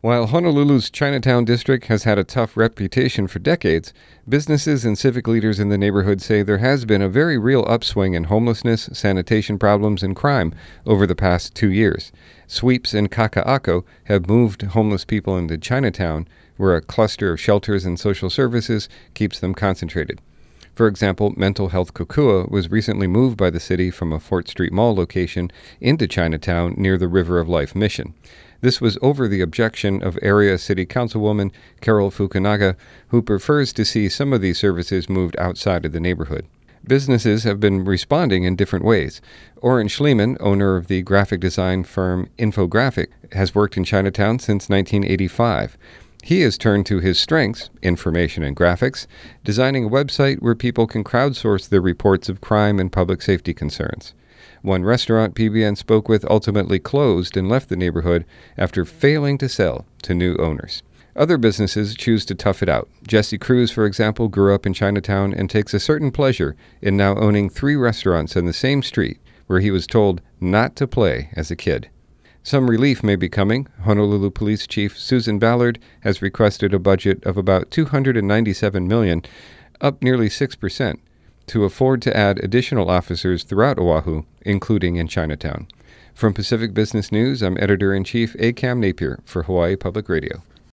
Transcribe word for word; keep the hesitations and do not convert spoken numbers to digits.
While Honolulu's Chinatown district has had a tough reputation for decades, businesses and civic leaders in the neighborhood say there has been a very real upswing in homelessness, sanitation problems, and crime over the past two years. Sweeps in Kaka'ako have moved homeless people into Chinatown, where a cluster of shelters and social services keeps them concentrated. For example, Mental Health Kokua was recently moved by the city from a Fort Street Mall location into Chinatown near the River of Life mission. This was over the objection of area city councilwoman Carol Fukunaga, who prefers to see some of these services moved outside of the neighborhood. Businesses have been responding in different ways. Oren Schliemann, owner of the graphic design firm Infographic, has worked in Chinatown since nineteen eighty-five. He has turned to his strengths, information and graphics, designing a website where people can crowdsource their reports of crime and public safety concerns. One restaurant P B N spoke with ultimately closed and left the neighborhood after failing to sell to new owners. Other businesses choose to tough it out. Jesse Cruz, for example, grew up in Chinatown and takes a certain pleasure in now owning three restaurants on the same street where he was told not to play as a kid. Some relief may be coming. Honolulu Police Chief Susan Ballard has requested a budget of about two hundred ninety-seven million dollars, up nearly six percent, to afford to add additional officers throughout Oahu, including in Chinatown. From Pacific Business News, I'm Editor-in-Chief A. Cam Napier for Hawaii Public Radio.